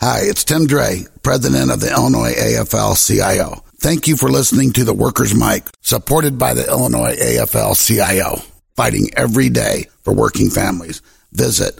Hi, it's Tim Dre, president of the Illinois AFL-CIO. Thank you for listening to the Workers' Mic, supported by the Illinois AFL-CIO, fighting every day for working families. Visit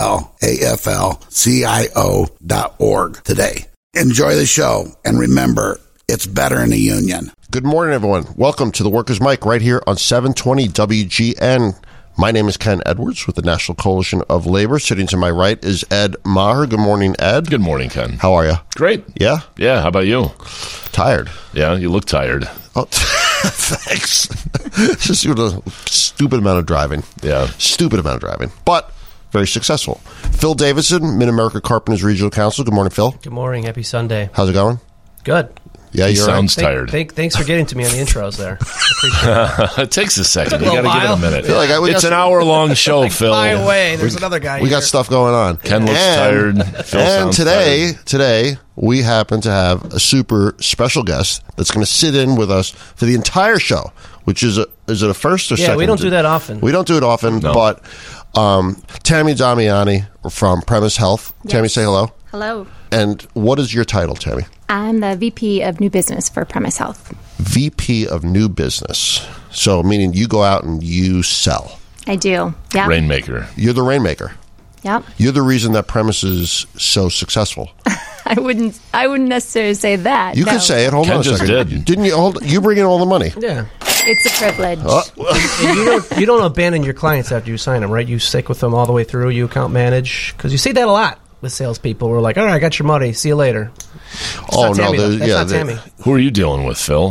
ilaflcio.org today. Enjoy the show, and remember, it's better in a union. Good morning, everyone. Welcome to the Workers' Mic right here on 720 WGN. My name is Ken Edwards with the National Coalition of Labor. Sitting to my right is Ed Maher. Good morning, Ed. Good morning, Ken. How are you? Great. Yeah? Yeah, how about you? Tired. Yeah, you look tired. Oh, thanks. Just doing a stupid amount of driving. Yeah. Stupid amount of driving. But very successful. Phil Davidson, Mid-America Carpenters Regional Council. Good morning, Phil. Good morning. Happy Sunday. How's it going? Good. Yeah, he you're sounds right. tired. Thanks for getting to me on the intros there. I appreciate it. It takes a second. You Took a got to give it a while. minute. It's an hour-long show, Phil. Fly away. There's another guy We here. got stuff going on. Ken looks tired. Phil And sounds tired. today, we happen to have a super special guest that's going to sit in with us for the entire show, which is it a first or second? Yeah, we don't do that often. We don't do it often, No. but Tammy Damiani from Premise Health. Yes. Tammy, say hello. Hello. And what is your title, Tammy? I'm the VP of New Business for Premise Health. VP of New Business. So, meaning you go out and you sell. I do. Yeah. Rainmaker. You're the rainmaker. Yep. You're the reason that Premise is so successful. I wouldn't necessarily say that. You no. can say it. Hold Ken on a just second. did. Didn't you? You bring in all the money. Yeah. It's a privilege. And you don't abandon your clients after you sign them, right? You stick with them all the way through. You account manage. Because you see that a lot with salespeople. We're like, all right, I got your money. See you later. Oh, That's no. not Tammy, though. That's not Tammy. Who are you dealing with, Phil?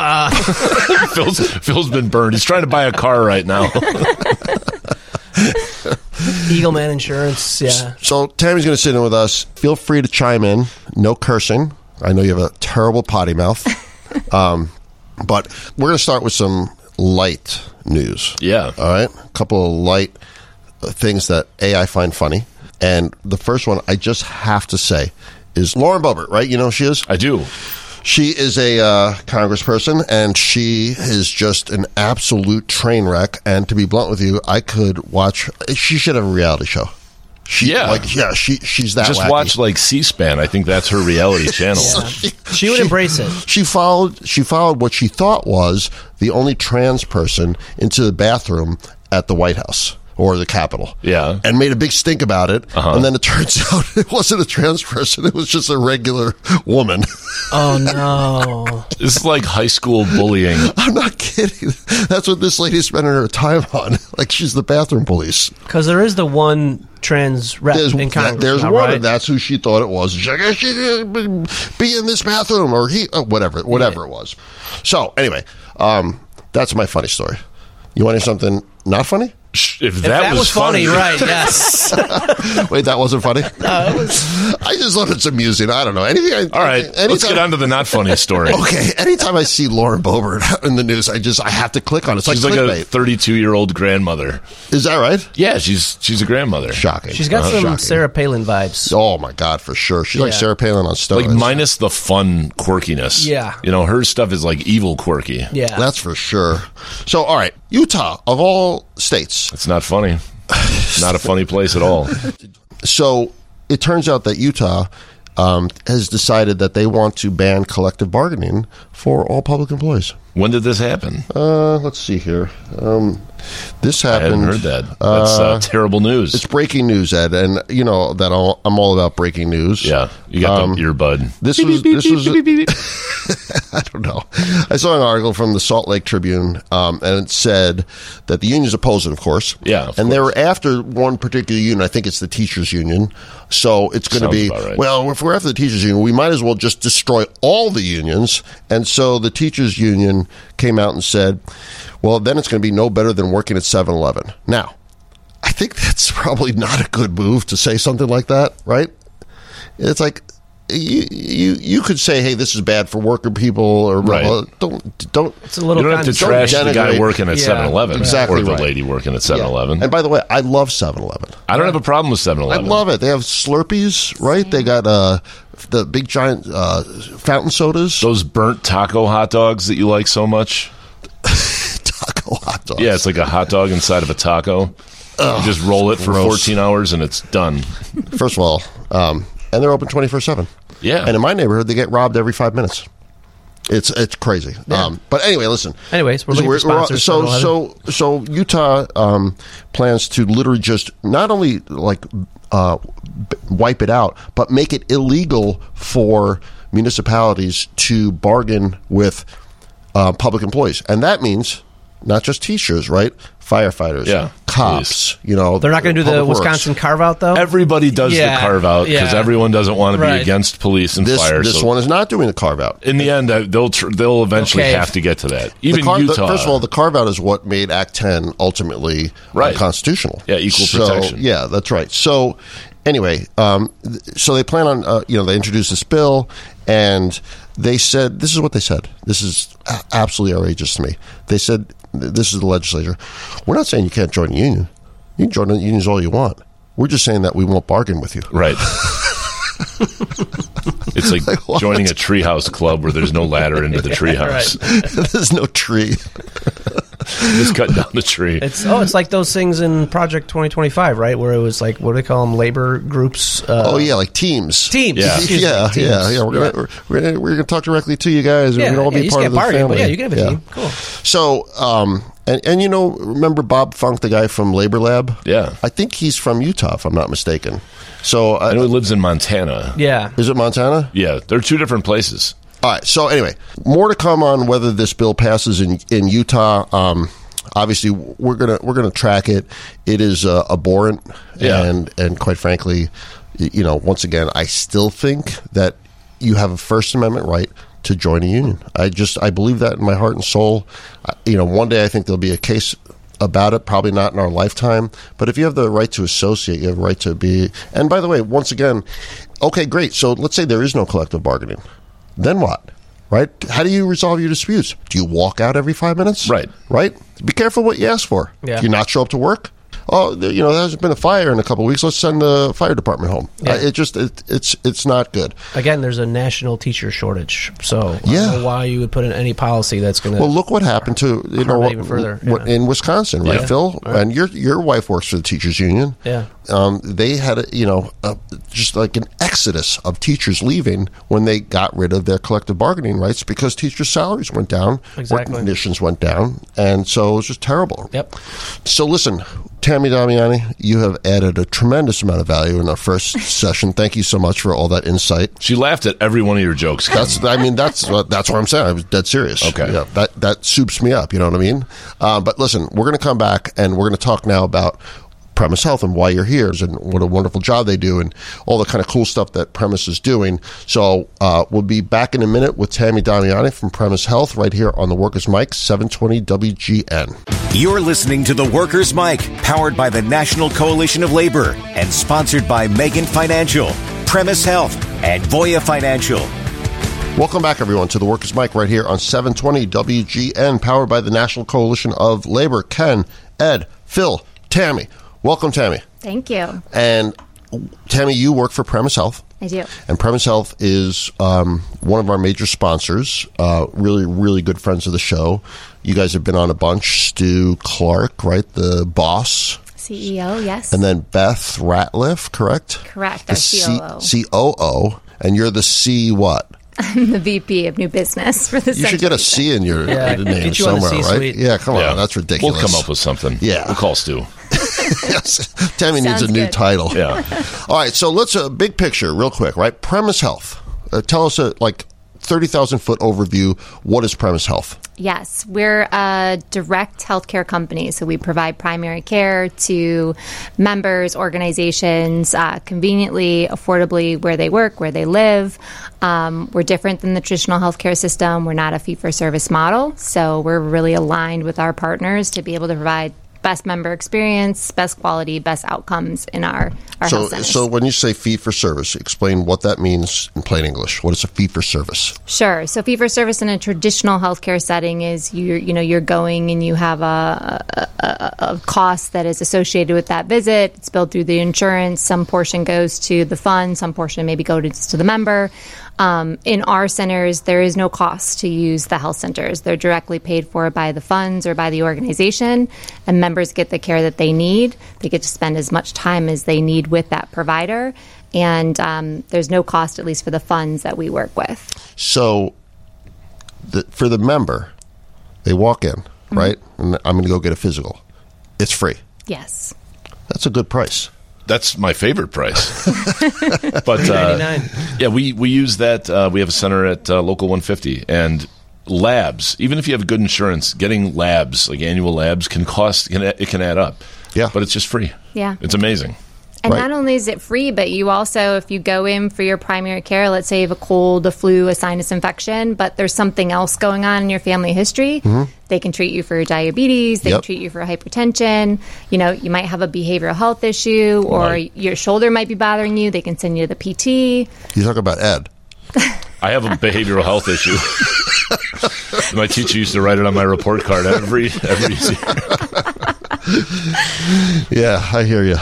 Phil's been burned. He's trying to buy a car right now. Eagleman Insurance, yeah. So Tammy's going to sit in with us. Feel free to chime in. No cursing. I know you have a terrible potty mouth. But we're going to start with some light news. Yeah. All right? A couple of light things that I find funny. And the first one I just have to say is Lauren Boebert, right? You know who she is? I do. She is a congressperson, and she is just an absolute train wreck. And to be blunt with you, I could watch. She should have a reality show. She's that. Just wacky. watch like C-SPAN. I think that's her reality channel. Yeah. She would embrace it. She followed what she thought was the only trans person into the bathroom at the White House. Or the Capitol. Yeah. And made a big stink about it. Uh-huh. And then it turns out it wasn't a trans person. It was just a regular woman. Oh, no. This is like high school bullying. I'm not kidding. That's what this lady's spending her time on. Like she's the bathroom police. Because there is the one trans rep in Congress. There's now, one, right? and that's who she thought it was. She's like, she should be in this bathroom, or whatever it was. So, anyway, that's my funny story. You want to hear something not funny? If that was funny, right, yes. Wait, that wasn't funny? No, it was. I just thought it's amusing. I don't know. All right, let's get on to the not funny story. Okay, anytime I see Lauren Boebert in the news, I have to click on it. It's She's like like clickbait. a 32-year-old grandmother. Is that right? Yeah, she's a grandmother. Shocking. She's got some Shocking. Sarah Palin vibes. Oh, my God, for sure. She's like Yeah. Sarah Palin on steroids. Like minus the fun quirkiness. Yeah. You know, her stuff is like evil quirky. Yeah. That's for sure. So, all right, Utah, of all states. It's not funny. Not a funny place at all. So it turns out that Utah has decided that they want to ban collective bargaining for all public employees. When did this happen? Let's see here. This I happened. hadn't heard that. That's terrible news. It's breaking news, Ed, and you know that I'm all about breaking news. Yeah, you got the earbud. This was. I don't know. I saw an article from the Salt Lake Tribune, and it said that the unions oppose it, of course. Yeah, of and course. they were after one particular union. I think it's the teachers' union. So it's going to be about right. well. If we're after the teachers' union, we might as well just destroy all the unions. And so the teachers' union came out and said, well, then it's going to be no better than working at 7-Eleven. Now, I think that's probably not a good move to say something like that, right? It's like you could say, hey, this is bad for worker people, or Right. well, don't. It's a little You don't have to kind of- trash the guy denigrate- working at Yeah, 7-Eleven. exactly Or the right. lady working at 7-Eleven. And by the way, I love 7-Eleven. I don't have a problem with I 7-Eleven. love it. They have Slurpees, right? They got the big giant fountain sodas. Those burnt taco hot dogs that you like so much. Taco hot dogs. Yeah, it's like a hot dog inside of a taco. You just roll it for gross. 14 hours and it's done. First of all, and they're open 24/7. Yeah. And in my neighborhood, they get robbed every 5 minutes. It's crazy. But anyway, listen. Anyways, we're looking for sponsors. So Utah plans to literally just not only wipe it out, but make it illegal for municipalities to bargain with public employees, and that means not just teachers, right? Firefighters, cops. Police. They're not going to do the Wisconsin carve out, though. Everybody does the carve out because everyone doesn't want to be against police and fire. This one is not doing the carve out. In the end, they'll eventually have to get to that. Even Utah. First of all, the carve out is what made Act 10 ultimately unconstitutional. Yeah, equal protection. Yeah, that's right. So anyway, so they plan on they introduced this bill, and they said, this is what they said. This is absolutely outrageous to me. They said, this is the legislature. We're not saying you can't join a union. You can join the unions all you want. We're just saying that we won't bargain with you. Right. It's like joining a treehouse club where there's no ladder into the treehouse. There's no tree. Just cut down the tree. It's like those things in Project 2025, right? Where it was like, what do they call them? Labor groups. Like teams. Teams. Yeah. We're gonna talk directly to you guys. Yeah, we're gonna all be part of the family. But yeah, you can have a team. Cool. So, and remember Bob Funk, the guy from Labor Lab? Yeah. I think he's from Utah, if I'm not mistaken. So I know he lives in Montana. Yeah. Is it Montana? Yeah, they're two different places. All right. So anyway, more to come on whether this bill passes in Utah. Obviously, we're gonna track it. It is abhorrent, and quite frankly, once again, I still think that you have a First Amendment right to join a union. I believe that in my heart and soul. One day I think there'll be a case about it, probably not in our lifetime, but if you have the right to associate, you have a right to be. And by the way, once again, okay, great. So let's say there is no collective bargaining. Then what? Right? How do you resolve your disputes? Do you walk out every 5 minutes? Right. Be careful what you ask for. Yeah. Do you not show up to work? Oh, there hasn't been a fire in a couple of weeks. Let's send the fire department home. Yeah. It's not good. Again, there's a national teacher shortage, so I don't know why you would put in any policy that's going to. Well, look what happened to even further in Wisconsin, right, Phil? Right. And your wife works for the teachers union. Yeah. They had just like an exodus of teachers leaving when they got rid of their collective bargaining rights because teachers' salaries went down, work conditions went down, and so it was just terrible. Yep. So listen, Tammy Damiani, you have added a tremendous amount of value in our first session. Thank you so much for all that insight. She laughed at every one of your jokes. That's what I'm saying. I was dead serious. Okay. Yeah, that soups me up. You know what I mean? But listen, we're going to come back and we're going to talk now about Premise Health and why you're here and what a wonderful job they do and all the kind of cool stuff that Premise is doing. So we'll be back in a minute with Tammy Damiani from Premise Health right here on the Workers' Mic, 720 WGN. You're listening to the Workers' Mic, powered by the National Coalition of Labor and sponsored by Megan Financial, Premise Health, and Voya Financial. Welcome back, everyone, to the Workers' Mic right here on 720 WGN, powered by the National Coalition of Labor. Ken, Ed, Phil, Tammy. Welcome, Tammy. Thank you. And Tammy, you work for Premise Health. I do. And Premise Health is one of our major sponsors, really, really good friends of the show. You guys have been on a bunch. Stu Clark, right, the boss. CEO, yes. And then Beth Ratliff, correct? Correct, our COO. COO. And you're the C what? I'm the VP of New Business for the You should get a C in your name get you on the somewhere, right? C-suite. Yeah, come on. That's ridiculous. We'll come up with something. Yeah. We'll call Stu. Yes. Tammy needs a new good. title. Yeah. All right, so let's big picture real quick, right? Premise Health. Tell us 30,000-foot overview. What is Premise Health? Yes, we're a direct healthcare company, so we provide primary care to members, organizations, conveniently, affordably, where they work, where they live. We're different than the traditional healthcare system. We're not a fee-for-service model, so we're really aligned with our partners to be able to provide best member experience, best quality, best outcomes in our health centers. So when you say fee-for-service, explain what that means in plain English. What is a fee-for-service? Sure. So fee-for-service in a traditional healthcare setting is you're going and you have a cost that is associated with that visit. It's billed through the insurance. Some portion goes to the fund. Some portion maybe goes to the member. In our centers, there is no cost to use the health centers. They're directly paid for by the funds or by the organization, and members get the care that they need. They get to spend as much time as they need with that provider, And there's no cost, at least for the funds that we work with. So for the member, they walk in, right? And I'm going to go get a physical. It's free. Yes. That's a good price. That's my favorite price. But $3.99. yeah, we use that. We have a center at Local 150, and labs. Even if you have good insurance, getting labs, like annual labs, can cost. It can add up. Yeah, but it's just free. Yeah, it's amazing. And not only is it free, but you also, if you go in for your primary care, let's say you have a cold, a flu, a sinus infection, but there's something else going on in your family history, they can treat you for diabetes, they can treat you for hypertension, you might have a behavioral health issue, or your shoulder might be bothering you, they can send you to the PT. You talk about Ed. I have a behavioral health issue. My teacher used to write it on my report card every year. Yeah, I hear you.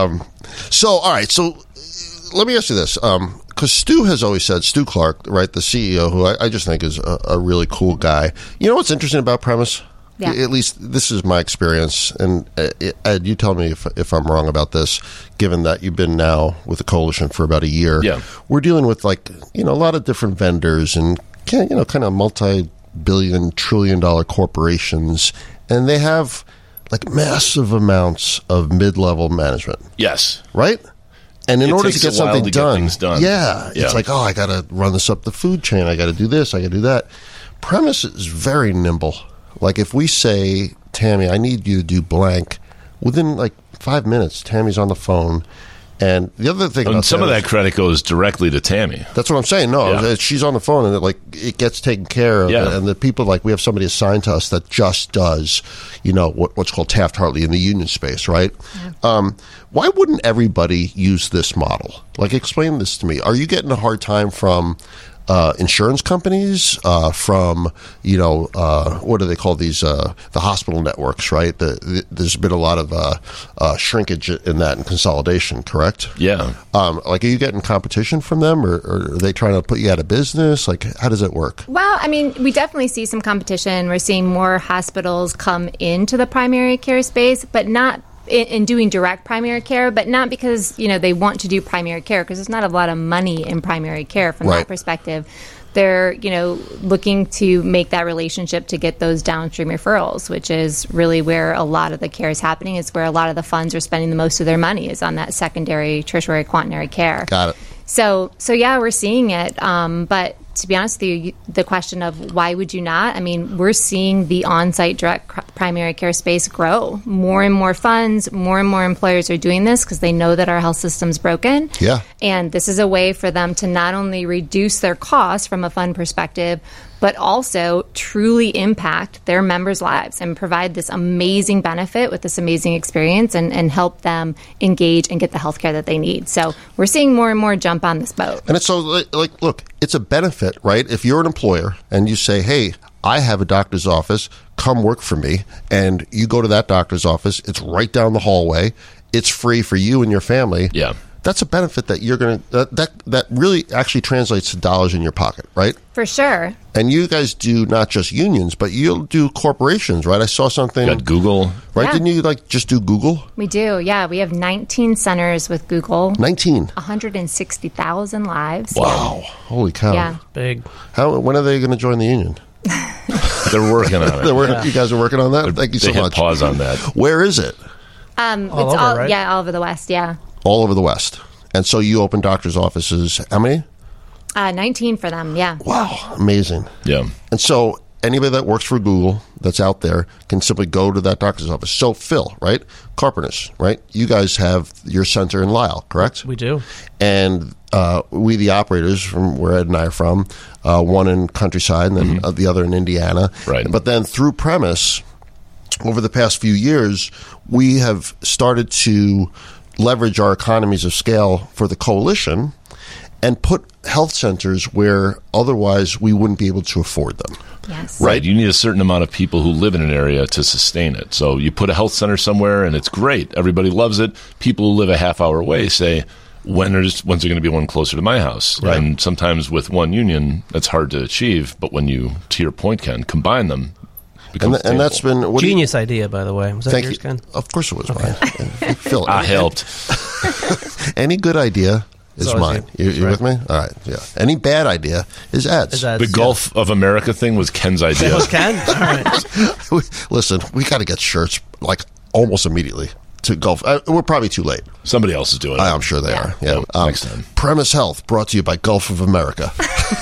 So, all right. So, let me ask you this, because Stu has always said, Stu Clark, right, the CEO, who I just think is a really cool guy. You know what's interesting about Premise? Yeah. At least this is my experience, and Ed, you tell me if I'm wrong about this, given that you've been now with the coalition for about a year. Yeah. We're dealing with, a lot of different vendors and, kind of multi-billion, trillion-dollar corporations, and they have massive amounts of mid-level management. Yes. Right? And in order to get something done, yeah, it's like, I got to run this up the food chain. I got to do this. I got to do that. Premise is very nimble. Like if we say, Tammy, I need you to do blank, within 5 minutes, Tammy's on the phone. And the other thing about some of that credit goes directly to Tammy. That's what I'm saying. No, she's on the phone and it gets taken care of. Yeah. And the people, we have somebody assigned to us that just does, what's called Taft-Hartley in the union space, right? Yeah. Why wouldn't everybody use this model? Explain this to me. Are you getting a hard time from insurance companies, from, what do they call these, the hospital networks, right? There's been a lot of shrinkage in that and consolidation, correct? Yeah. Are you getting competition from them, or are they trying to put you out of business? How does it work? Well, we definitely see some competition. We're seeing more hospitals come into the primary care space, but not in doing direct primary care, but not because, they want to do primary care, because there's not a lot of money in primary care from that perspective. They're, looking to make that relationship to get those downstream referrals, which is really where a lot of the care is happening. It's where a lot of the funds are spending the most of their money, is on that secondary, tertiary, quaternary care. Got it. So yeah, we're seeing it. But to be honest with you, the question of why would you not? We're seeing the on-site direct primary care space grow. More and more funds, more and more employers are doing this because they know that our health system's broken. Yeah. And this is a way for them to not only reduce their costs from a fund perspective, but also truly impact their members' lives and provide this amazing benefit with this amazing experience and help them engage and get the health care that they need. So we're seeing more and more jump on this boat. And it's so, look, it's a benefit, right? If you're an employer and you say, hey, I have a doctor's office, come work for me, and you go to that doctor's office, it's right down the hallway, it's free for you and your family. Yeah. That's a benefit that you're going to, that really actually translates to dollars in your pocket, right? For sure. And you guys do not just unions, but you'll do corporations, right? I saw something. You got Google. Right? Yeah. Didn't you just do Google? We do, yeah. We have 19 centers with Google. 19. 160,000 lives. Wow. Yeah. Holy cow. Yeah. Big. When are they going to join the union? They're working on it. You guys are working on that? Thank you so much. Pause on that. Where is it? All over, right? Yeah, all over the West, yeah. All over the West. And so you open doctor's offices, how many? 19 for them, yeah. Wow, amazing. Yeah. And so anybody that works for Google that's out there can simply go to that doctor's office. So Phil, right? Carpenters, right? You guys have your center in Lisle, correct? We do. And we, the operators from where Ed and I are from, one in Countryside and then the other in Indiana. Right. But then through Premise, over the past few years, we have started to leverage our economies of scale for the coalition and put health centers where otherwise we wouldn't be able to afford them. Yes. Right. You need a certain amount of people who live in an area to sustain it. So you put a health center somewhere and it's great. Everybody loves it. People who live a half hour away say, when's there going to be one closer to my house? Right. And sometimes with one union, that's hard to achieve. But when you, to your point, Ken, combine them, and that's been genius idea, by the way. Was that yours, Ken? Of course it was mine. Phil, I helped. Any good idea is always mine. you. You with me? All right. Yeah. Any bad idea is Ed's. The Gulf of America thing was Ken's idea. That was Ken? All right. Listen, we got to get shirts like almost immediately to Gulf. We're probably too late. Somebody else is doing it. I'm sure they are. Yeah. Next time. Premise Health brought to you by Gulf of America.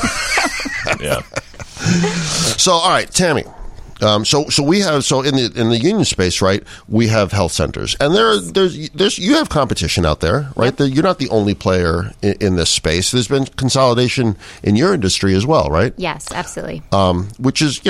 Yeah. So, all right, Tammy. So we have in the union space, right? We have health centers, and there's you have competition out there, right? You're not the only player in this space. There's been consolidation in your industry as well, right? Yes, absolutely. Which is,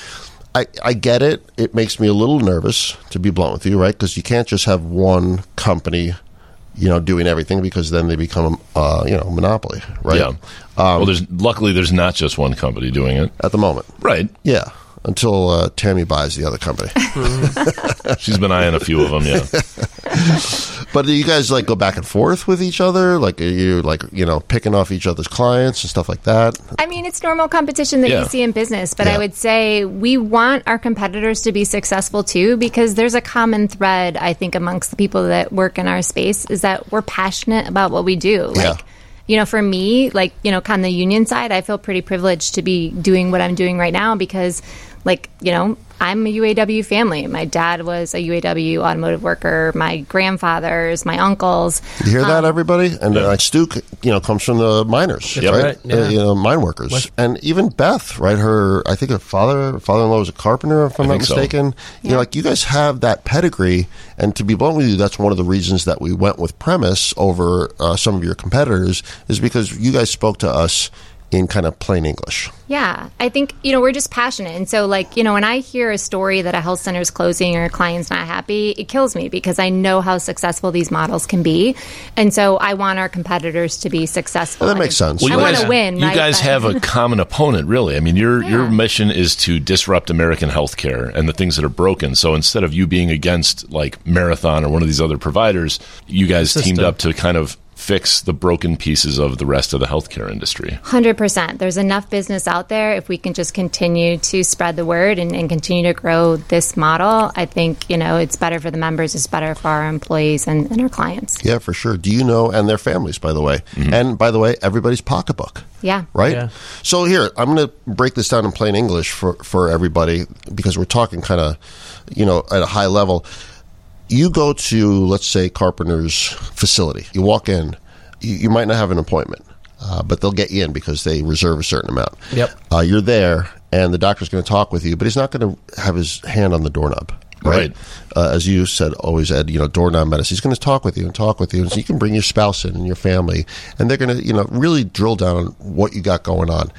I get it. It makes me a little nervous, to be blunt with you, right? Because you can't just have one company, doing everything, because then they become, monopoly, right? Yeah. Well, luckily there's not just one company doing it At the moment, right. yeah. Until Tammy buys the other company. She's been eyeing a few of them. Yeah. But do you guys go back and forth with each other? Like, are you picking off each other's clients and stuff like that? I mean, it's normal competition that you see in business, but I would say we want our competitors to be successful too, because there's a common thread, I think, amongst the people that work in our space, is that we're passionate about what we do. For me, kind of the union side, I feel pretty privileged to be doing what I'm doing right now because, I'm a UAW family. My dad was a UAW automotive worker. My grandfathers, my uncles. You hear that, everybody? And Stu, comes from the miners, right? Yeah. Mine workers. And even Beth, right? I think her father-in-law was a carpenter, if I'm not mistaken. Yeah. You guys have that pedigree. And to be blunt with you, that's one of the reasons that we went with Premise over some of your competitors, is because you guys spoke to us in kind of plain English. Yeah, I think, we're just passionate. And so, when I hear a story that a health center is closing or a client's not happy, it kills me because I know how successful these models can be. And so I want our competitors to be successful. Well, that makes sense. I want to win, You right? guys have a common opponent, really. I mean, your mission is to disrupt American healthcare and the things that are broken. So instead of you being against, Marathon or one of these other providers, you guys teamed up to kind of fix the broken pieces of the rest of the healthcare industry. 100%. There's enough business out there. If we can just continue to spread the word and continue to grow this model, I think, it's better for the members, it's better for our employees and our clients. Yeah, for sure. Do you know, and their families, by the way. Mm-hmm. And by the way, everybody's pocketbook. Yeah. Right? Yeah. So here, I'm going to break this down in plain English for everybody, because we're talking kind of, at a high level. You go to, let's say, Carpenter's facility. You walk in. You might not have an appointment, but they'll get you in because they reserve a certain amount. Yep. You're there, and the doctor's going to talk with you, but he's not going to have his hand on the doorknob. Right. As you said, always, Ed, doorknob medicine. He's going to talk with you. And so you can bring your spouse in and your family, and they're going to, really drill down on what you got going on.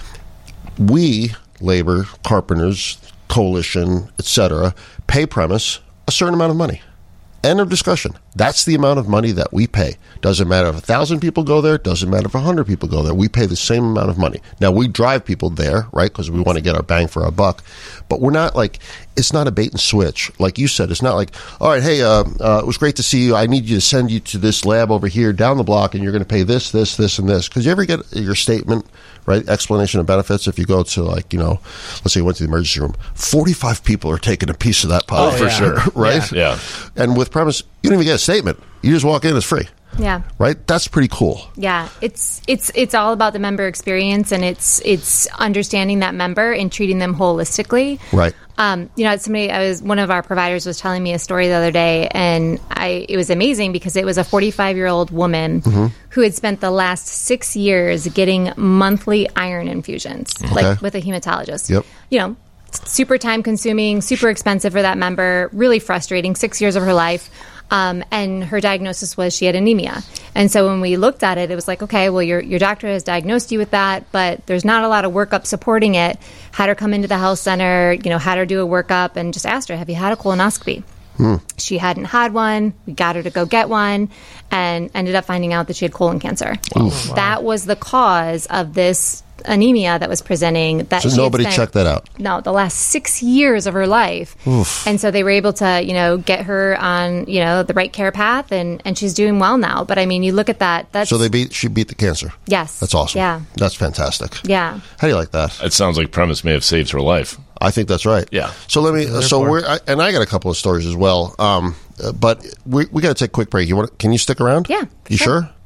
We, labor, carpenters, coalition, etc., pay Premise a certain amount of money. End of discussion. That's the amount of money that we pay. Doesn't matter if 1,000 people go there. Doesn't matter if 100 people go there. We pay the same amount of money. Now, we drive people there, right, because we want to get our bang for our buck. But we're not it's not a bait and switch. Like you said, it's not like, all right, hey, it was great to see you. I need you to send you to this lab over here down the block, and you're going to pay this, this, this, and this. Because you ever get your statement, right, explanation of benefits, if you go to, let's say you went to the emergency room, 45 people are taking a piece of that pie. Oh, for sure. Right? Yeah. And with Premise, you don't even get a statement. You just walk in, it's free. Yeah. Right? That's pretty cool. Yeah. It's all about the member experience, and it's understanding that member and treating them holistically. Right. One of our providers was telling me a story the other day, and it was amazing because it was a 45-year-old woman who had spent the last 6 years getting monthly iron infusions, with a hematologist. Yep. Super time consuming, super expensive for that member, really frustrating, 6 years of her life. And her diagnosis was she had anemia. And so when we looked at it, it was like, okay, well, your doctor has diagnosed you with that, but there's not a lot of workup supporting it. Had her come into the health center, had her do a workup, and just asked her, have you had a colonoscopy? She hadn't had one. We got her to go get one and ended up finding out that she had colon cancer. Wow. That was the cause of this anemia that was presenting. So nobody checked that out? No, the last 6 years of her life. Oof. And so they were able to, get her on, the right care path, and she's doing well now. But I mean, you look at that. So she beat the cancer? Yes. That's awesome. Yeah. That's fantastic. Yeah. How do you like that? It sounds like Premise may have saved her life. I think that's right. Yeah. So let me. And I got a couple of stories as well. But we got to take a quick break. Can you stick around? Yeah. You sure?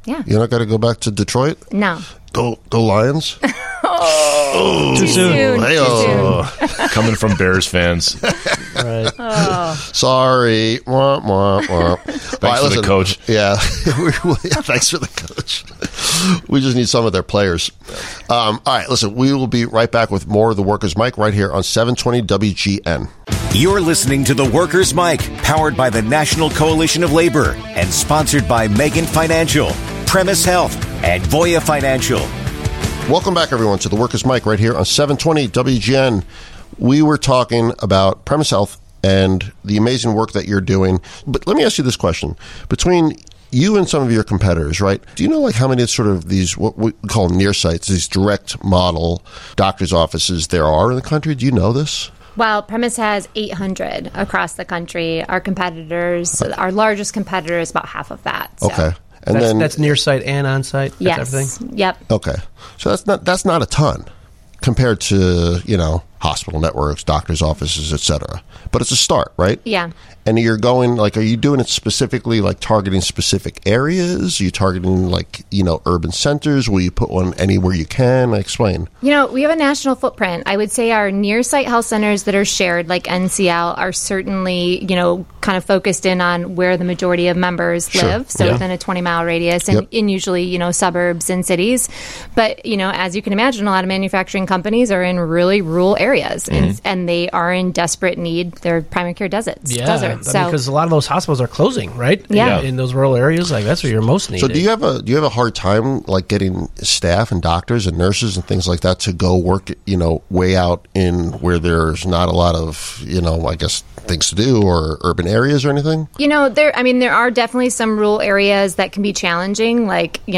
Yeah. You're not going to go back to Detroit? No. Go Lions. Too soon. Hey-oh. Coming from Bears fans. Right. Sorry. Wah, wah, wah. Thanks for the coach. Yeah. Thanks for the coach. We just need some of their players. All right, listen, we will be right back with more of the Workers' Mic right here on 720 WGN. You're listening to The Workers' Mic, powered by the National Coalition of Labor and sponsored by Megan Financial, Premise Health, and Voya Financial. Welcome back, everyone, to the Workers' Mic right here on 720 WGN. We were talking about Premise Health and the amazing work that you're doing. But let me ask you this question. Between you and some of your competitors, right, do you know like how many sort of these, what we call near sites, these direct model doctor's offices there are in the country? Do you know this? Well, Premise has 800 across the country. Our competitors, our largest competitor is about half of that. So. Okay. And That's near site and on site. Yes. Everything. Yep. Okay. So that's not a ton compared to, hospital networks, doctors' offices, et cetera. But it's a start, right? Yeah. And you're going, are you doing it specifically, targeting specific areas? Are you targeting, urban centers? Will you put one anywhere you can? Explain. We have a national footprint. I would say our near-site health centers that are shared, like NCL, are certainly, kind of focused in on where the majority of members live, so within a 20-mile radius, and in usually, suburbs and cities. But, as you can imagine, a lot of manufacturing companies are in really rural areas, and they are in desperate need. They're primary care deserts. Because a lot of those hospitals are closing, right? Yeah. In those rural areas, that's where you're most needed. So do you have a hard time getting staff and doctors and nurses and things like that to go work, way out in where there's not a lot of, things to do or urban areas or anything? There are definitely some rural areas that can be challenging.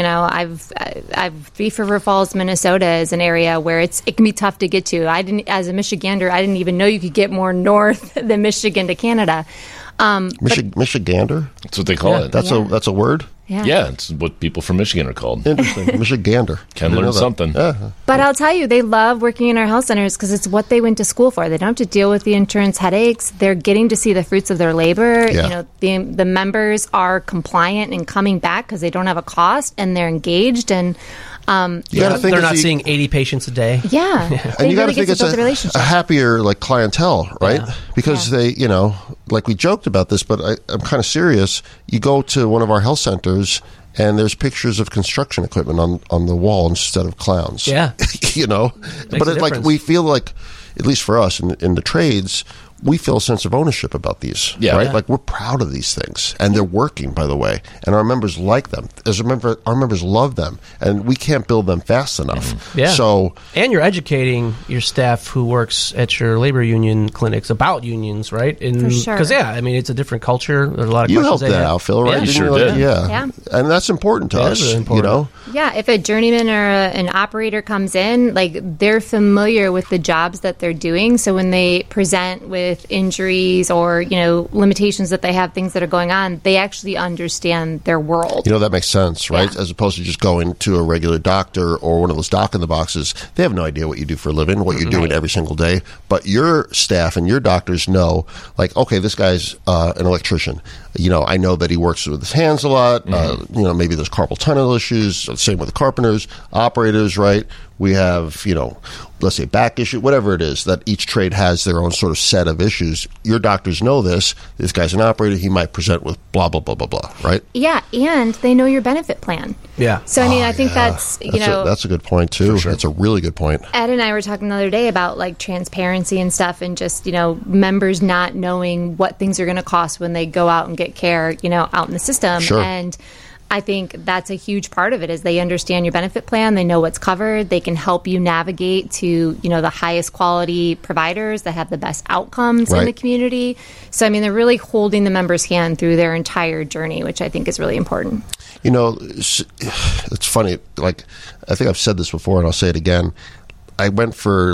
Thief River Falls, Minnesota is an area where it can be tough to get to. As a Michigander, I didn't even know you could get more north than Michigan to Canada. Michigander? That's what they call it. That's a word? Yeah, it's what people from Michigan are called. Interesting. Michigander. Can learn something. Yeah. But I'll tell you, they love working in our health centers because it's what they went to school for. They don't have to deal with the insurance headaches. They're getting to see the fruits of their labor. Yeah. The members are compliant and coming back because they don't have a cost, and they're engaged, and they're not seeing 80 patients a day. Yeah. And you got to think it's a a happier clientele, right? Yeah. Because they, we joked about this, but I'm kind of serious. You go to one of our health centers and there's pictures of construction equipment on the wall instead of clowns. Yeah. But we feel like, at least for us in the trades, we feel a sense of ownership about these, right? Yeah. We're proud of these things, and they're working, by the way, and our members like them. Our members love them, and we can't build them fast enough. Yeah. So, and you're educating your staff who works at your labor union clinics about unions, right? For sure. Because it's a different culture. There's a lot of you questions helped that out, Phil, right? Yeah, Didn't sure you? did. Yeah, and that's important to us. Really important. Yeah, if a journeyman or an operator comes in, they're familiar with the jobs that they're doing. So when they present with injuries or, limitations that they have, things that are going on, they actually understand their world. That makes sense, right? Yeah. As opposed to just going to a regular doctor or one of those doc in the boxes. They have no idea what you do for a living, what you're doing every single day. But your staff and your doctors know, okay, this guy's an electrician. I know that he works with his hands a lot. Maybe there's carpal tunnel issues. Same with the carpenters, operators, right? We have, let's say back issue, whatever it is, that each trade has their own sort of set of issues. Your doctors know this. This guy's an operator. He might present with blah, blah, blah, blah, blah, right? Yeah, and they know your benefit plan. Yeah. So, I think that's a good point, too. Sure. That's a really good point. Ed and I were talking the other day about, transparency and stuff, and just, members not knowing what things are going to cost when they go out and get care, out in the system. Sure. And I think that's a huge part of it is they understand your benefit plan. They know what's covered. They can help you navigate to, the highest quality providers that have the best outcomes in the community. So, they're really holding the member's hand through their entire journey, which I think is really important. It's funny. I think I've said this before and I'll say it again. I went for,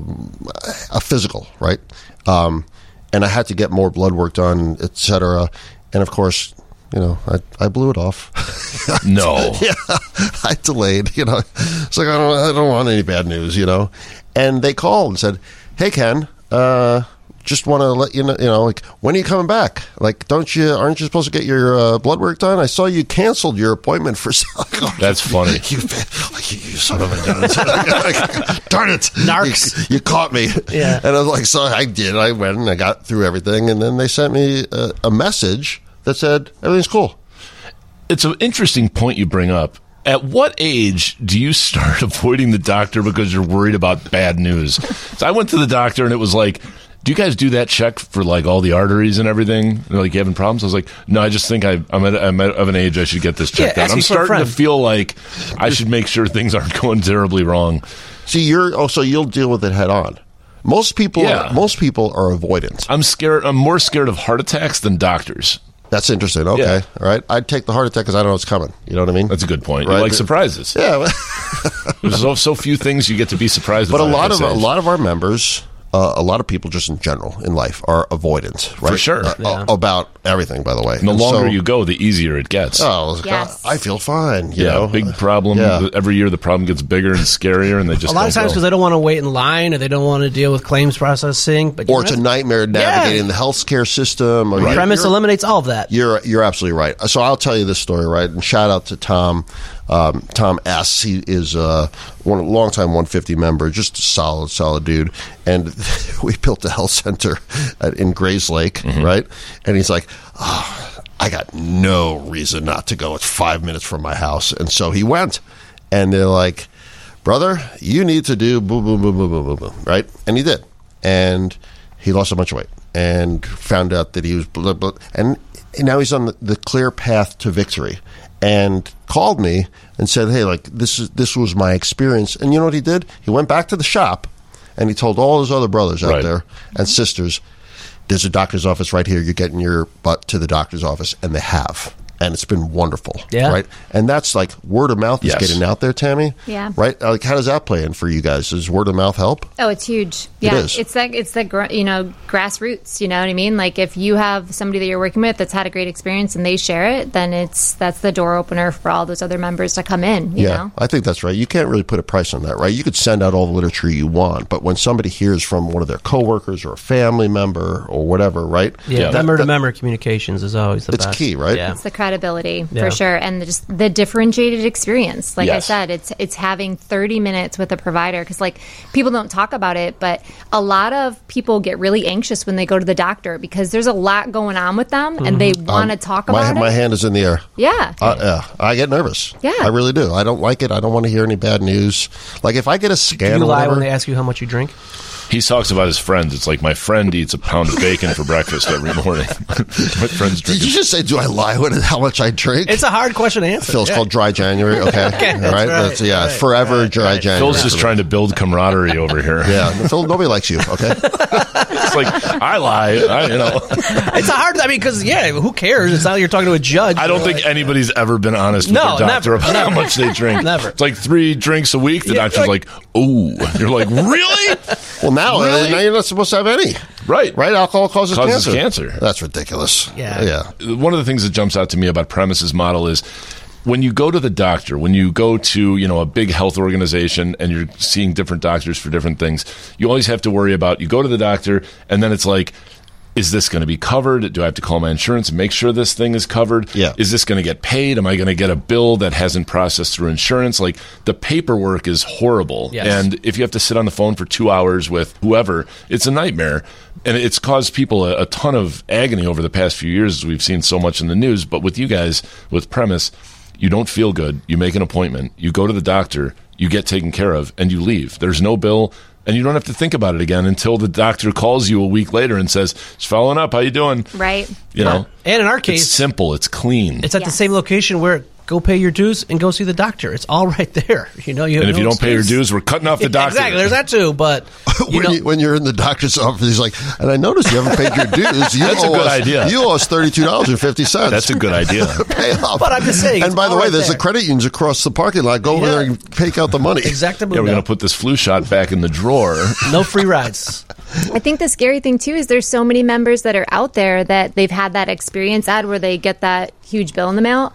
a physical, right? And I had to get more blood work done, et cetera. And of course, I blew it off. No. Yeah, I delayed. It's like I don't want any bad news. And they called and said, "Hey, Ken, just want to let you know, like, when are you coming back? Like, aren't you supposed to get your blood work done? I saw you canceled your appointment for. That's funny. You son of a gun. Darn it. Narcs. You caught me. Yeah. And I was like, so I did. I went and I got through everything. And then they sent me a message that said, everything's cool. It's an interesting point you bring up. At what age do you start avoiding the doctor because you're worried about bad news? So I went to the doctor and it was like, do you guys do that check for like all the arteries and everything? And they're like, you having problems? I was like, no, I just think I'm of an age I should get this checked out. I'm starting to feel like I should make sure things aren't going terribly wrong. See, you'll deal with it head on. Most people are avoidant. I'm more scared of heart attacks than doctors. That's interesting. Okay. Yeah. All right. I'd take the heart attack because I don't know what's coming. You know what I mean? That's a good point. Right? You like surprises. Yeah. There's so few things you get to be surprised but about. But a lot of our members, a lot of people just in general in life are avoidant, right? For sure. About everything, by the way. And the longer you go, the easier it gets. Oh, yes. God, I feel fine. You know? Big problem. Yeah. Every year the problem gets bigger and scarier, and they just a lot of times because they don't want to wait in line or they don't want to deal with claims processing. But or it's a nightmare navigating the healthcare system. Or Premise eliminates all of that. You're absolutely right. So I'll tell you this story, right? And shout out to Tom. Tom S. He is a longtime 150 member, just a solid dude. And we built a health center in Grays Lake, right? And he's like, I got no reason not to go. It's 5 minutes from my house. And so he went. And they're like, brother, you need to do boom, boom, boom, boom, boom, boom, boom, right? And he did. And he lost a bunch of weight and found out that he was blah, blah, and now he's on the clear path to victory. And called me and said, hey, like, this was my experience. And you know what he did? He went back to the shop and he told all his other brothers out there and sisters, there's a doctor's office right here. You're getting your butt to the doctor's office. And they have. And it's been wonderful. Yeah. Right? And that's like word of mouth is getting out there, Tammy. Yeah. Right? Like, how does that play in for you guys? Does word of mouth help? Oh, it's huge. Yeah. It is. It's the grassroots, you know what I mean? Like, if you have somebody that you're working with that's had a great experience and they share it, then that's the door opener for all those other members to come in, you know? I think that's right. You can't really put a price on that, right? You could send out all the literature you want, but when somebody hears from one of their coworkers or a family member or whatever, right? Yeah, member-to-member communications is always the best. It's key, right? Yeah. It's the credibility, for sure, and just the differentiated experience. Like I said, it's having 30 minutes with a provider, because like people don't talk about it, but a lot of people get really anxious when they go to the doctor because there's a lot going on with them and they want to talk about it. My hand is in the air. Yeah. I get nervous. Yeah. I really do. I don't like it. I don't want to hear any bad news. Like if I get a scan, do you lie when they ask you how much you drink? He talks about his friends. It's like, my friend eats a pound of bacon for breakfast every morning. My friend's drinking. Did you just say, do I lie with how much I drink? It's a hard question to answer. Phil's called Dry January. Okay. All right. That's forever Dry January. Phil's just trying to build camaraderie over here. Yeah. Phil, nobody likes you. Okay. It's like, I lie. It's a hard, because, who cares? It's not like you're talking to a judge. I don't think anybody's ever been honest with their doctor about how much they drink. Never. It's like 3 drinks a week. The doctor's like, ooh. You're like, really? Well, now you're not supposed to have any. Right. Alcohol causes cancer. That's ridiculous. Yeah. One of the things that jumps out to me about Premis's model is when you go to the doctor, when you go to, a big health organization and you're seeing different doctors for different things, you always have to worry about, you go to the doctor and then it's like, is this going to be covered? Do I have to call my insurance and make sure this thing is covered? Yeah. Is this going to get paid? Am I going to get a bill that hasn't processed through insurance? Like, the paperwork is horrible. Yes. And if you have to sit on the phone for 2 hours with whoever, it's a nightmare. And it's caused people a ton of agony over the past few years, as we've seen so much in the news. But with you guys, with Premise, you don't feel good. You make an appointment. You go to the doctor. You get taken care of. And you leave. There's no bill. And you don't have to think about it again until the doctor calls you a week later and says, "It's following up. How you doing?" Right. You know? And in our case, it's simple. It's clean. It's at the same location where go pay your dues and go see the doctor. It's all right there. And if you don't pay your dues, we're cutting off the doctor. Exactly. There's that too. But when you're in the doctor's office, he's like, and I noticed you haven't paid your dues. That's a good idea. You owe us $32.50. That's a good idea. Pay up. But I'm just saying. And by the way, there's the credit unions across the parking lot. Go over there and take out the money. Exactly. Yeah, we're going to put this flu shot back in the drawer. No free rides. I think the scary thing too is there's so many members that are out there that they've had that experience where they get that huge bill in the mail.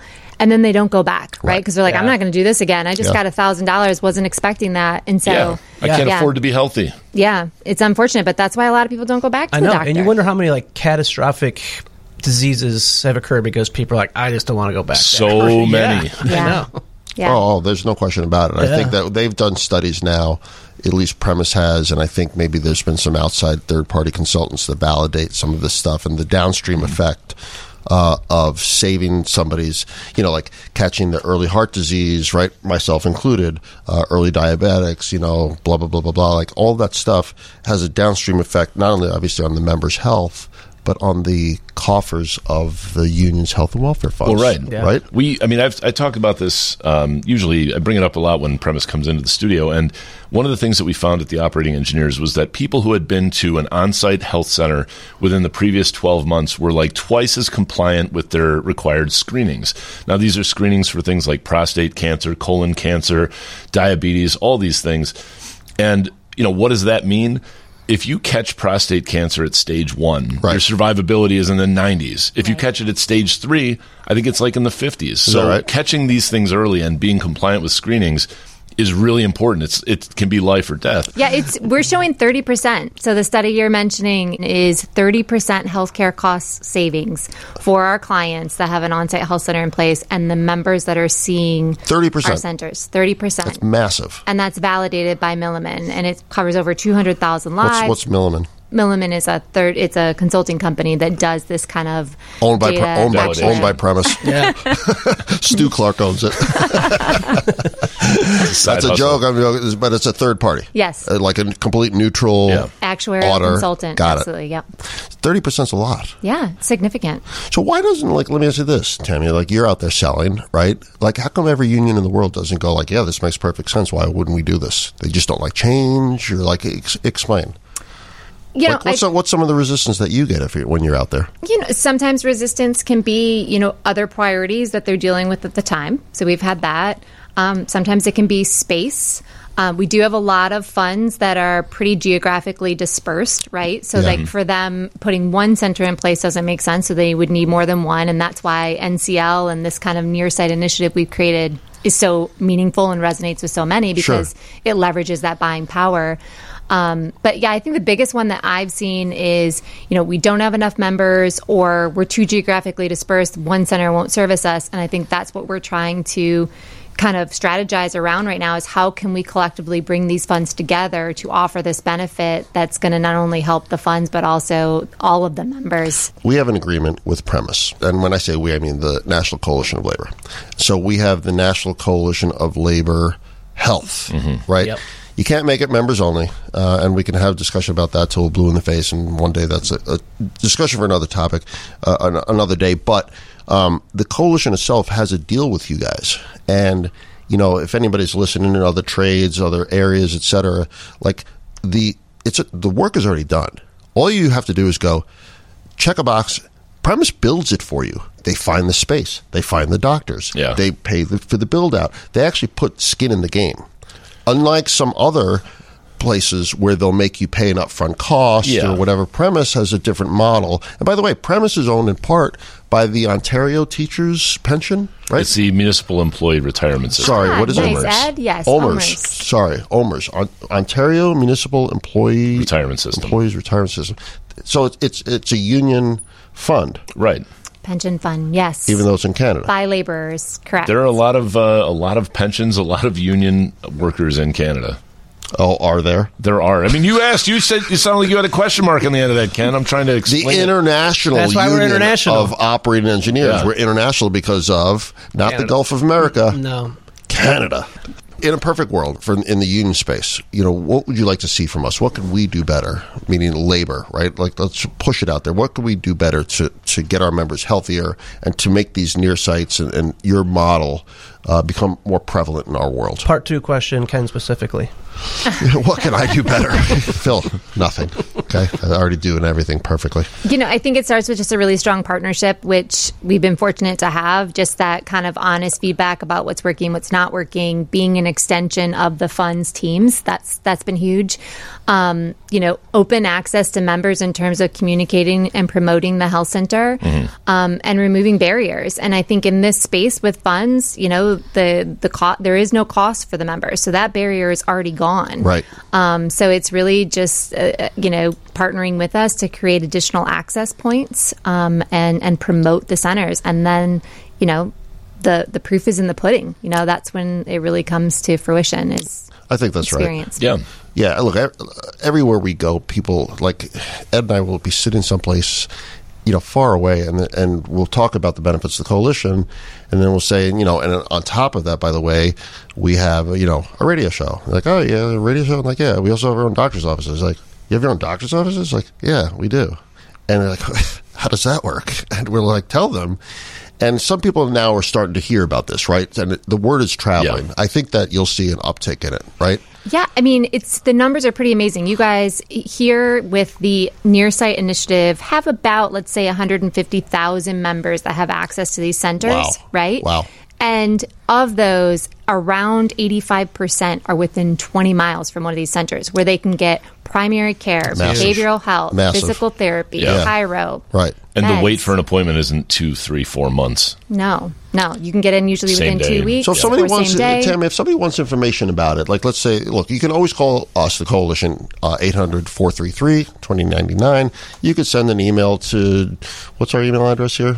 and then they don't go back, right? Because they're like, Yeah. I'm not going to do this again. I just got $1,000, wasn't expecting that. And so, I can't afford to be healthy. Yeah, it's unfortunate, but that's why a lot of people don't go back to I the know, doctor. and you wonder how many like catastrophic diseases have occurred because people are like, I just don't want to go back. So there. many. Yeah. I know. Yeah. Oh, there's no question about it. I think that they've done studies now, at least Premise has, and I think maybe there's been some outside third-party consultants that validate some of this stuff and the downstream effect of saving somebody's, like catching the early heart disease, right? Myself included, early diabetics, blah, blah, blah, blah, blah. Like all that stuff has a downstream effect, not only obviously on the member's health, but on the coffers of the union's health and welfare funds. Well, right. Yeah. Right? I talk about this, usually I bring it up a lot when Premise comes into the studio, and one of the things that we found at the operating engineers was that people who had been to an on-site health center within the previous 12 months were like twice as compliant with their required screenings. Now, these are screenings for things like prostate cancer, colon cancer, diabetes, all these things. And, what does that mean? If you catch prostate cancer at stage 1, your survivability is in the 90s. If you catch it at stage 3, I think it's like in the 50s. So catching these things early and being compliant with screenings is really important. It can be life or death. Yeah, we're showing 30%. So the study you're mentioning is 30% healthcare cost savings for our clients that have an on-site health center in place and the members that are seeing 30%. our centers. 30%. That's massive. And that's validated by Milliman, and it covers over 200,000 lives. What's Milliman? Milliman is it's a consulting company that does this kind of Owned by data Premise. Yeah. Stu Clark owns it. That's a joke, but it's a third party. Yes. Like a complete neutral actuarial auditor. consultant. Got Absolutely, yep. 30% is a lot. Yeah, significant. So why doesn't, let me ask you this, Tammy, you're out there selling, right? How come every union in the world doesn't go this makes perfect sense. Why wouldn't we do this? They just don't change or explain. What's some of the resistance that you get when you're out there? Sometimes resistance can be, other priorities that they're dealing with at the time. So we've had that. Sometimes it can be space. We do have a lot of funds that are pretty geographically dispersed, right? So for them, putting one center in place doesn't make sense. So they would need more than one. And that's why NCL and this kind of near site initiative we've created is so meaningful and resonates with so many because it leverages that buying power. But yeah, I think the biggest one that I've seen is, we don't have enough members or we're too geographically dispersed. One center won't service us. And I think that's what we're trying to kind of strategize around right now is how can we collectively bring these funds together to offer this benefit that's going to not only help the funds, but also all of the members. We have an agreement with Premise. And when I say we, I mean the National Coalition of Labor. So we have the National Coalition of Labor Health, right? Yep. You can't make it members only, and we can have a discussion about that till we're blue in the face, and one day that's a discussion for another topic, another day. But the coalition itself has a deal with you guys, and if anybody's listening in other trades, other areas, etc., the work is already done. All you have to do is go check a box. Premise builds it for you. They find the space. They find the doctors. Yeah. They pay for the build out. They actually put skin in the game. Unlike some other places where they'll make you pay an upfront cost or whatever, Premise has a different model. And by the way, Premise is owned in part by the Ontario Teachers Pension, right? It's the Municipal Employee Retirement System. Sorry, what is nice, OMERS? Ed? Yes, OMERS. Sorry, OMERS. Ontario Municipal Employee Retirement System. Employees Retirement System. So it's a union fund. Right. Pension fund, yes. Even though it's in Canada. By laborers, correct. There are a lot of pensions, a lot of union workers in Canada. Oh, are there? There are. I mean, you sounded like you had a question mark on the end of that, Ken. I'm trying to explain. The International That's why Union we're international. of Operating Engineers. Yeah. We're international because of not Canada. the Gulf of America. No. Canada. In a perfect world, in the union space, what would you like to see from us? What could we do better? Meaning labor, right? Let's push it out there. What could we do better to get our members healthier and to make these near sites and your model become more prevalent in our world? Part 2 question, Ken specifically. What can I do better? Phil, nothing. Okay, I'm already doing everything perfectly. I think it starts with just a really strong partnership, which we've been fortunate to have. Just that kind of honest feedback about what's working, what's not working, being an extension of the fund's teams. That's been huge. Open access to members in terms of communicating and promoting the health center, and removing barriers. And I think in this space with funds, there is no cost for the members, so that barrier is already gone. Right. So it's really just partnering with us to create additional access points, and promote the centers. And then the proof is in the pudding. That's when it really comes to fruition. I think that's experience. Yeah. Yeah, look, everywhere we go, people like Ed and I will be sitting someplace, far away, and we'll talk about the benefits of the coalition, and then we'll say, and on top of that, by the way, we have, a radio show. Like, oh, yeah, a radio show? I'm like, yeah, we also have our own doctor's offices. Like, you have your own doctor's offices? Like, yeah, we do. And they're like, how does that work? And we're like, tell them. And some people now are starting to hear about this, right? And the word is traveling. Yeah. I think that you'll see an uptick in it, right? Yeah, I mean, the numbers are pretty amazing. You guys here with the Nearsight initiative have about, let's say, 150,000 members that have access to these centers, right? Wow. And of those, around 85% are within 20 miles from one of these centers where they can get primary care, behavioral health, physical therapy, chiro. Right. And the wait for an appointment isn't 2, 3, 4 months. No. You can get in usually Same within day. 2 weeks. So if somebody wants, Tammy, if somebody wants information about it, like let's say, look, you can always call us, the Coalition, 800-433-2099. You could send an email to, what's our email address here?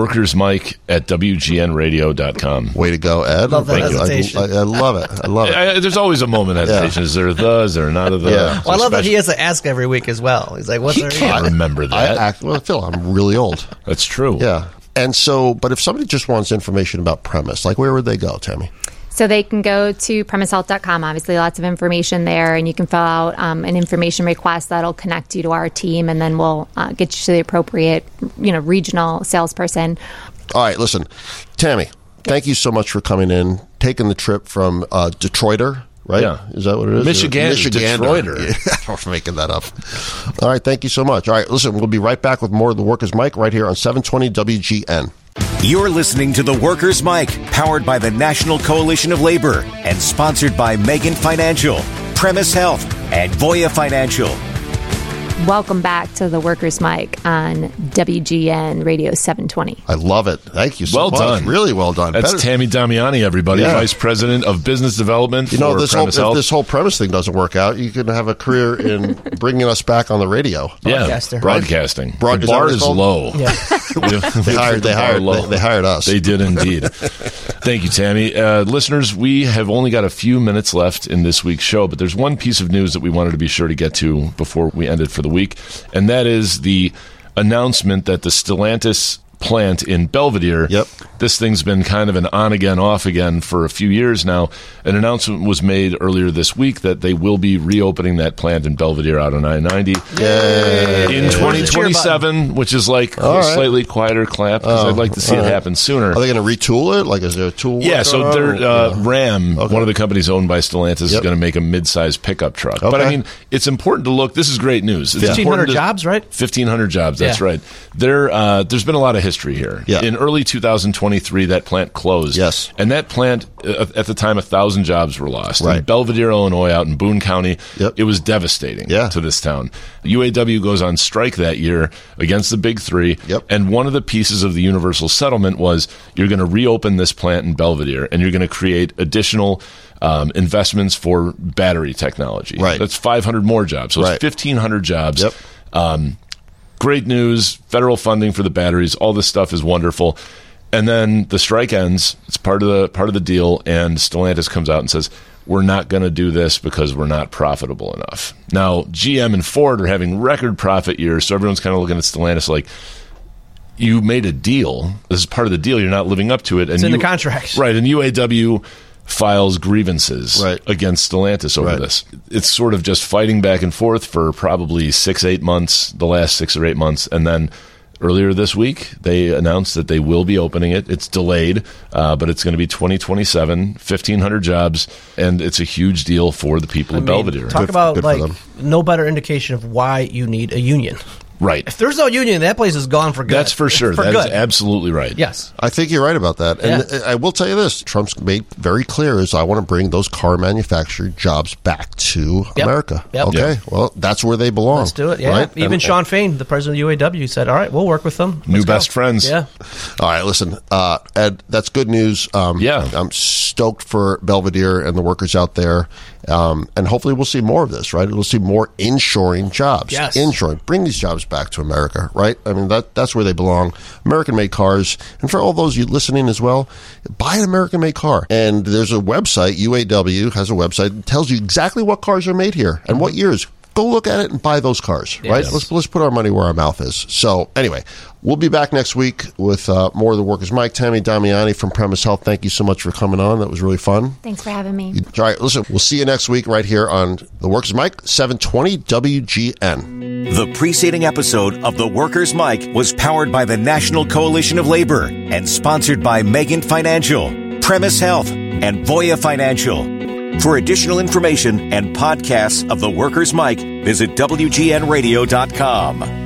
workersmike@wgnradio.com. Way to go, Ed. Love that hesitation. I love it. I love it. There's always a moment of hesitation. Is there a the? Is there not a the? Yeah. Well, I love that he has to ask every week as well. He's like, what's I can't remember that. Phil, I'm really old. That's true. Yeah. And so, but if somebody just wants information about Premise, like where would they go, Tammy? So they can go to premisehealth.com. Obviously, lots of information there, and you can fill out an information request that'll connect you to our team, and then we'll get you to the appropriate, regional salesperson. All right, listen, Tammy, thank you so much for coming in, taking the trip from Detroiter. Right? Yeah. Is that what it is? Detroiter. Yeah, I'm making that up. All right. Thank you so much. All right. Listen, we'll be right back with more of The Workers' Mic right here on 720 WGN. You're listening to The Workers' Mic, powered by the National Coalition of Labor and sponsored by Megan Financial, Premise Health, and Voya Financial. Welcome back to the Workers' Mic on WGN Radio 720. I love it. Thank you so much. Well done. Really well done. That's Tammy Damiani, everybody, Vice President of Business Development for Premise Health. If this whole Premise thing doesn't work out, you can have a career in bringing us back on the radio. Broadcasting. The Broadcasting. bar is low. Yeah. They hired us. They did indeed. Thank you, Tammy. Listeners, we have only got a few minutes left in this week's show, but there's one piece of news that we wanted to be sure to get to before we end it for the week, and that is the announcement that the Stellantis plant in Belvidere. Yep. This thing's been kind of an on-again, off-again for a few years now. An announcement was made earlier this week that they will be reopening that plant in Belvidere out on I-90 in 2027, which is like a slightly quieter clap because I'd like to see it happen sooner. Are they going to retool it? Like, is there a tool? Yeah, so Ram, one of the companies owned by Stellantis, is going to make a mid-size pickup truck. Okay. But, I mean, it's important to look. This is great news. It's 1,500 jobs, right? 1,500 jobs, that's right. There's been a lot of history here. Yeah. In early 2023, that plant closed. Yes. And that plant, at the time, 1,000 jobs were lost. Right. In Belvidere, Illinois, out in Boone County, it was devastating to this town. UAW goes on strike that year against the Big Three. Yep. And one of the pieces of the universal settlement was you're going to reopen this plant in Belvidere, and you're going to create additional investments for battery technology. Right. That's 500 more jobs. So it's 1,500 jobs. Yep. Great news, federal funding for the batteries, all this stuff is wonderful. And then the strike ends. It's part of the deal, and Stellantis comes out and says, we're not going to do this because we're not profitable enough. Now, GM and Ford are having record profit years, so everyone's kind of looking at Stellantis like, you made a deal. This is part of the deal. You're not living up to it. And it's in the contract. Right, and UAW files grievances against Stellantis over this. It's sort of just fighting back and forth for probably 6-8 months, the last 6 or 8 months, and then earlier this week, they announced that they will be opening it. It's delayed, but it's going to be 2027, 1,500 jobs, and it's a huge deal for the people of Belvidere. Talk about no better indication of why you need a union. Right. If there's no union, that place is gone for good. That's for sure. That's absolutely right. Yes. I think you're right about that. And I will tell you this. Trump's made very clear is I want to bring those car manufacturing jobs back to America. Yep. Okay. Well, that's where they belong. Let's do it. Yeah. Right? Even Sean Fain, the president of UAW, said, all right, we'll work with them. New best friends. Yeah. All right. Listen, Ed, that's good news. I'm stoked for Belvidere and the workers out there. And hopefully we'll see more of this, right? We'll see more inshoring jobs. Yes. Inshoring. Bring these jobs back to America, right? I mean, that's where they belong. American-made cars. And for all those you listening as well, buy an American-made car. And there's a website, UAW has a website that tells you exactly what cars are made here and what years. Go look at it and buy those cars, right? Let's put our money where our mouth is. So anyway, we'll be back next week with more of the Workers' Mike. Tammy Damiani from Premise Health, thank you so much for coming on. That was really fun. Thanks for having me. All right, listen, we'll see you next week right here on the Workers' Mike, 720 WGN. The preceding episode of The Workers' Mic was powered by the National Coalition of Labor and sponsored by Megan Financial, Premise Health, and Voya Financial. For additional information and podcasts of The Workers' Mic, visit WGNradio.com.